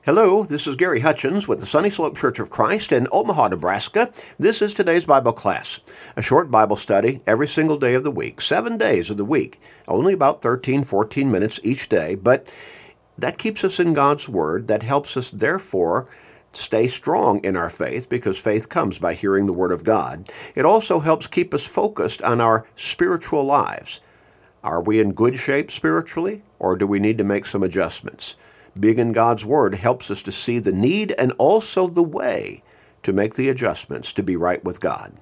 Hello, this is Gary Hutchins with the Sunny Slope Church of Christ in Omaha, Nebraska. This is today's Bible class, a short Bible study every single day of the week, 7 days of the week, only about 14 minutes each day, but that keeps us in God's Word. That helps us, therefore, stay strong in our faith because faith comes by hearing the Word of God. It also helps keep us focused on our spiritual lives. Are we in good shape spiritually, or do we need to make some adjustments? Being in God's Word helps us to see the need and also the way to make the adjustments to be right with God.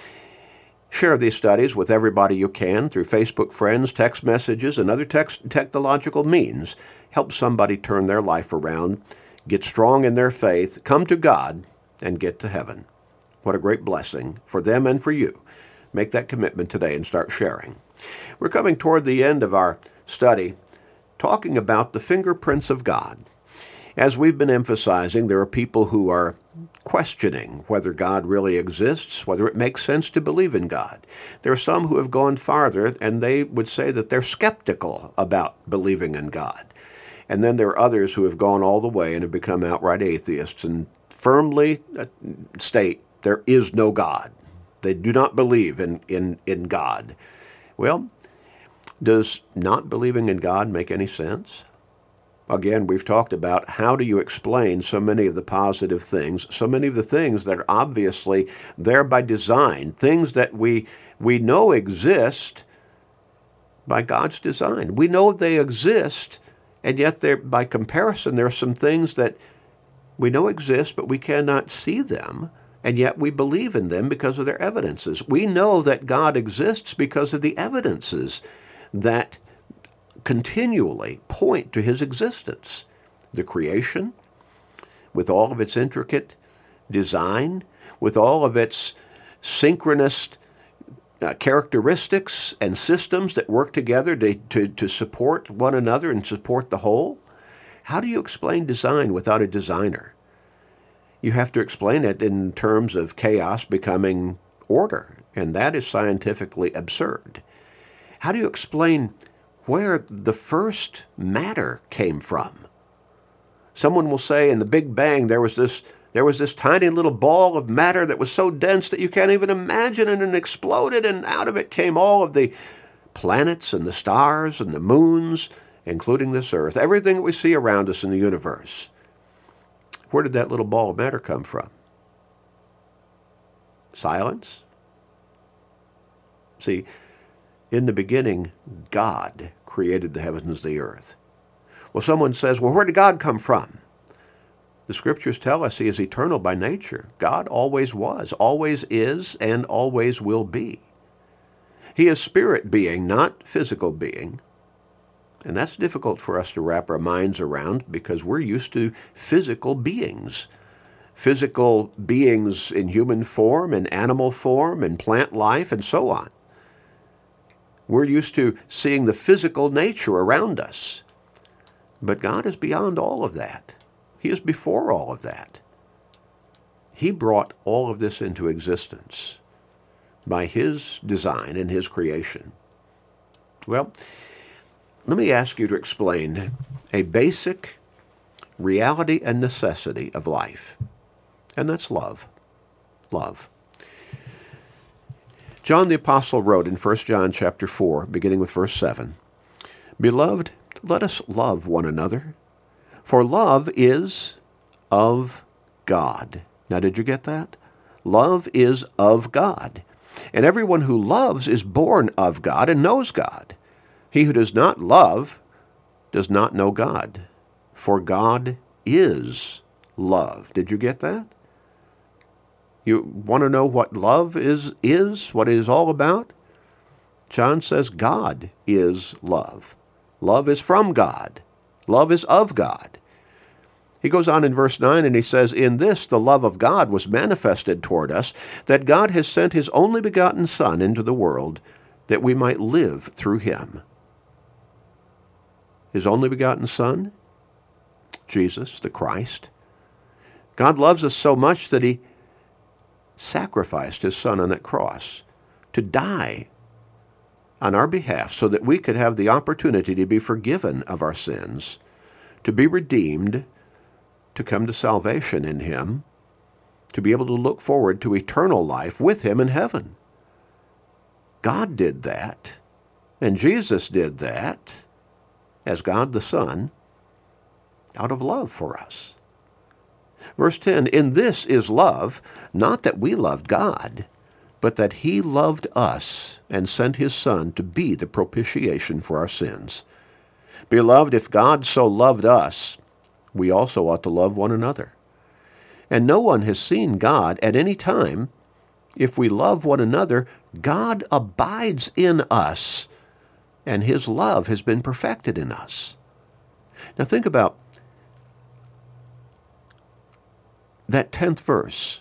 Share these studies with everybody you can through Facebook friends, text messages, and other technological means. Help somebody turn their life around, get strong in their faith, come to God, and get to heaven. What a great blessing for them and for you. Make that commitment today and start sharing. We're coming toward the end of our study talking about the fingerprints of God. As we've been emphasizing, there are people who are questioning whether God really exists, whether it makes sense to believe in God. There are some who have gone farther, and they would say that they're skeptical about believing in God. And then there are others who have gone all the way and have become outright atheists and firmly state there is no God. They do not believe in God. Well, does not believing in God make any sense? Again, we've talked about how do you explain so many of the positive things, so many of the things that are obviously there by design, things that we know exist by God's design. We know they exist, and yet by comparison, there are some things that we know exist, but we cannot see them, and yet we believe in them because of their evidences. We know that God exists because of the evidences that continually point to his existence. The creation, with all of its intricate design, with all of its synchronous characteristics and systems that work together to support one another and support the whole. How do you explain design without a designer? You have to explain it in terms of chaos becoming order, and that is scientifically absurd. How do you explain where the first matter came from? Someone will say in the Big Bang there was this tiny little ball of matter that was so dense that you can't even imagine it, and exploded, and out of it came all of the planets and the stars and the moons, including this earth, everything that we see around us in the universe. Where did that little ball of matter come from? Silence? See, in the beginning, God created the heavens and the earth. Well, someone says, well, where did God come from? The scriptures tell us he is eternal by nature. God always was, always is, and always will be. He is spirit being, not physical being. And that's difficult for us to wrap our minds around because we're used to physical beings in human form, in animal form, in plant life, and so on. We're used to seeing the physical nature around us. But God is beyond all of that. He is before all of that. He brought all of this into existence by his design and his creation. Well, let me ask you to explain a basic reality and necessity of life, and that's love. Love. John the Apostle wrote in 1 John chapter 4, beginning with verse 7, "Beloved, let us love one another, for love is of God." Now, did you get that? Love is of God. And everyone who loves is born of God and knows God. He who does not love does not know God, for God is love. Did you get that? You want to know what love is, what it is all about? John says God is love. Love is from God. Love is of God. He goes on in verse 9 and he says, "In this the love of God was manifested toward us, that God has sent his only begotten Son into the world, that we might live through him." His only begotten Son? Jesus, the Christ. God loves us so much that he sacrificed his Son on that cross to die on our behalf so that we could have the opportunity to be forgiven of our sins, to be redeemed, to come to salvation in him, to be able to look forward to eternal life with him in heaven. God did that, and Jesus did that as God the Son out of love for us. Verse 10, in this is love, not that we loved God, but that he loved us and sent his Son to be the propitiation for our sins. Beloved, if God so loved us, we also ought to love one another. And no one has seen God at any time. If we love one another, God abides in us, and his love has been perfected in us. Now think about that 10th verse,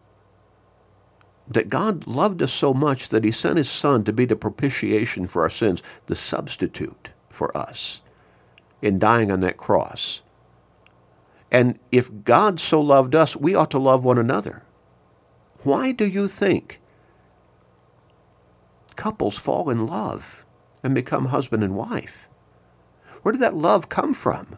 that God loved us so much that he sent his Son to be the propitiation for our sins, the substitute for us, in dying on that cross. And if God so loved us, we ought to love one another. Why do you think couples fall in love and become husband and wife? Where did that love come from?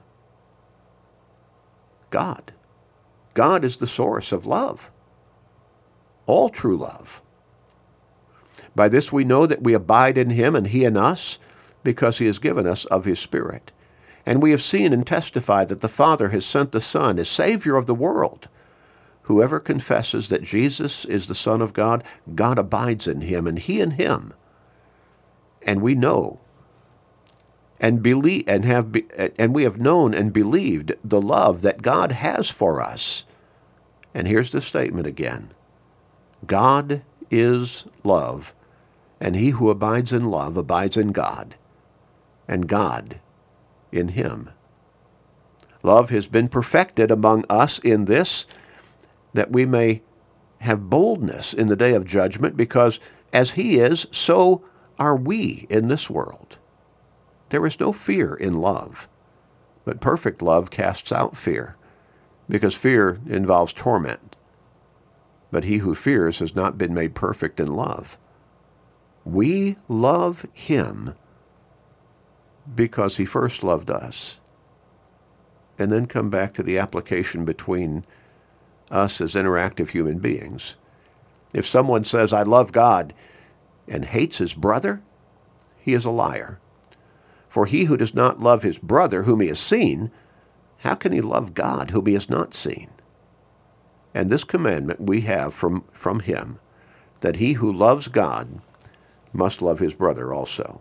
God. God is the source of love, all true love. By this we know that we abide in him and he in us, because he has given us of his Spirit. And we have seen and testified that the Father has sent the Son as Savior of the world. Whoever confesses that Jesus is the Son of God, God abides in him and he in him. And we know and believe and we have known and believed the love that God has for us. And here's the statement again. God is love, and he who abides in love abides in God, and God in him. Love has been perfected among us in this, that we may have boldness in the day of judgment, because as he is, so are we in this world. There is no fear in love, but perfect love casts out fear, because fear involves torment. But he who fears has not been made perfect in love. We love him because he first loved us. And then come back to the application between us as interactive human beings. If someone says, I love God, and hates his brother, he is a liar. For he who does not love his brother whom he has seen, how can he love God whom he has not seen? And this commandment we have from him, that he who loves God must love his brother also.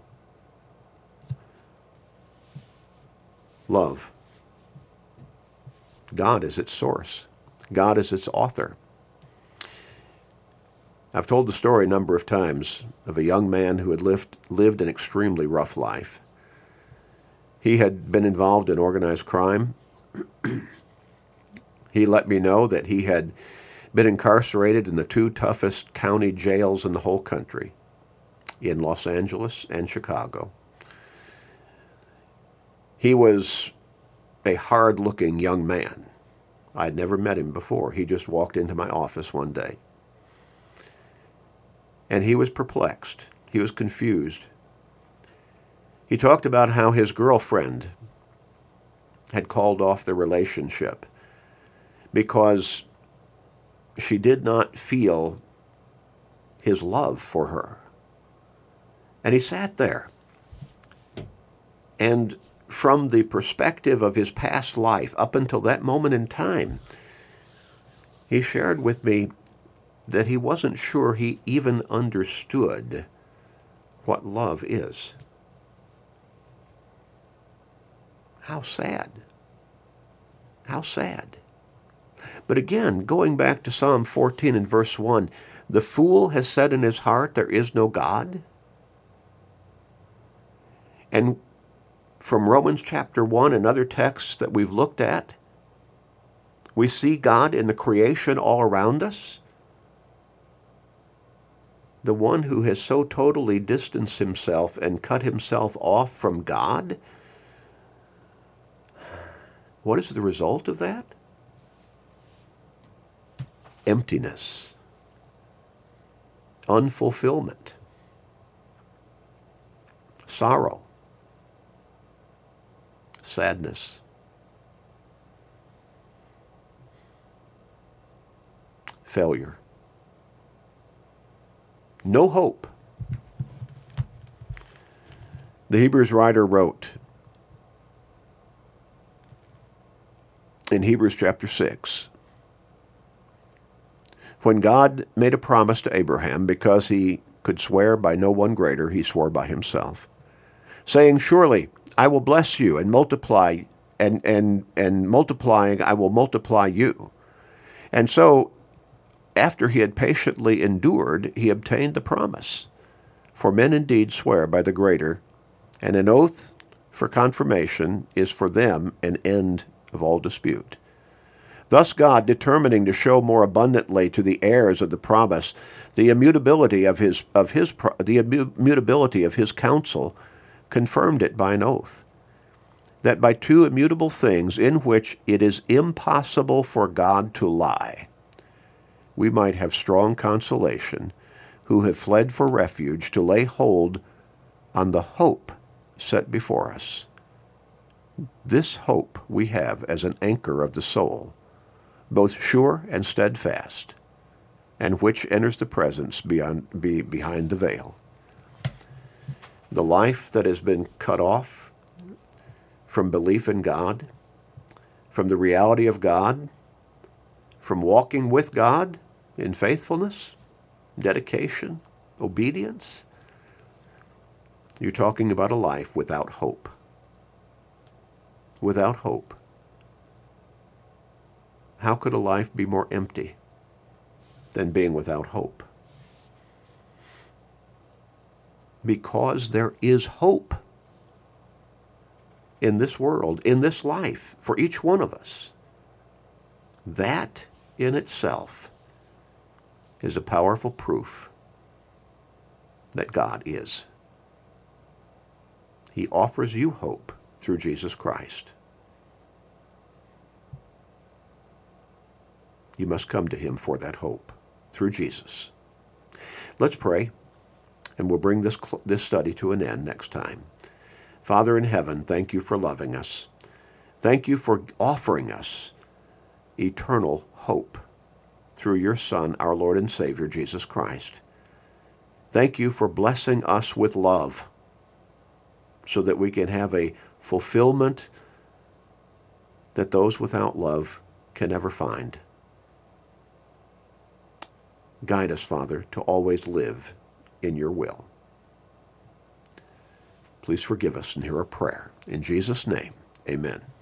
Love. God is its source. God is its author. I've told the story a number of times of a young man who had lived an extremely rough life. He had been involved in organized crime. He let me know that he had been incarcerated in the two toughest county jails in the whole country, in Los Angeles and Chicago. He was a hard-looking young man. I'd never met him before. He just walked into my office one day. And he was perplexed. He was confused. He talked about how his girlfriend had called off the relationship because she did not feel his love for her. And he sat there. And from the perspective of his past life, up until that moment in time, he shared with me that he wasn't sure he even understood what love is. How sad. How sad. But again, going back to Psalm 14 and verse 1, the fool has said in his heart, there is no God. And from Romans chapter 1 and other texts that we've looked at, we see God in the creation all around us. The one who has so totally distanced himself and cut himself off from God. What is the result of that? Emptiness, unfulfillment, sorrow, sadness. failure. No hope. The Hebrews writer wrote in Hebrews chapter 6, when God made a promise to Abraham, because he could swear by no one greater, he swore by himself, saying, surely I will bless you and multiply, and multiplying I will multiply you. And so, after he had patiently endured, he obtained the promise. For men indeed swear by the greater, and an oath for confirmation is for them an end of all dispute. Thus God, determining to show more abundantly to the heirs of the promise the immutability of his counsel, confirmed it by an oath, that by two immutable things in which it is impossible for God to lie, we might have strong consolation, who have fled for refuge, to lay hold on the hope set before us. This hope we have as an anchor of the soul, both sure and steadfast, and which enters the presence behind the veil. The life that has been cut off from belief in God, from the reality of God, from walking with God in faithfulness, dedication, obedience. You're talking about a life without hope. Without hope. How could a life be more empty than being without hope? Because there is hope in this world, in this life, for each one of us. That in itself is a powerful proof that God is. He offers you hope through Jesus Christ. You must come to him for that hope through Jesus. Let's pray, and we'll bring this study to an end next time. Father in heaven, thank you for loving us. Thank you for offering us eternal hope through your Son, our Lord and Savior, Jesus Christ. Thank you for blessing us with love so that we can have a fulfillment that those without love can never find. Guide us, Father, to always live in your will. Please forgive us and hear our prayer. In Jesus' name, amen.